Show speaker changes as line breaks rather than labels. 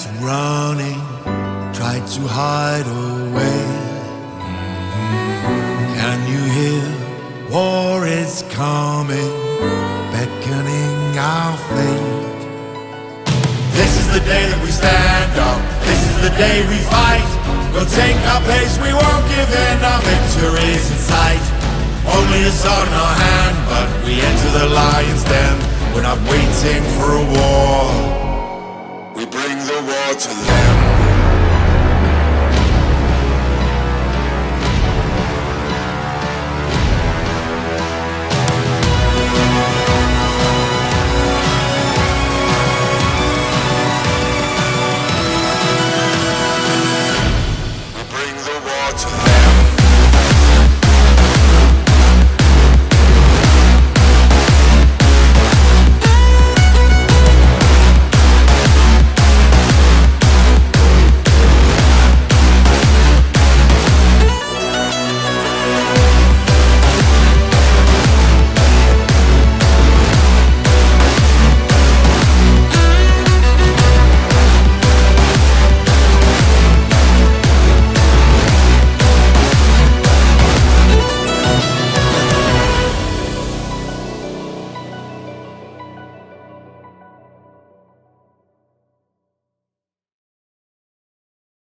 that's running, tried to hide away. Can you hear? War is coming, beckoning our fate. This is the day that we stand up, this is the day we fight. We'll take our place, we won't give in, our victory's in sight. Only a sword in our hand, but we enter the lion's den. We're not waiting for a war, we bring the war to them.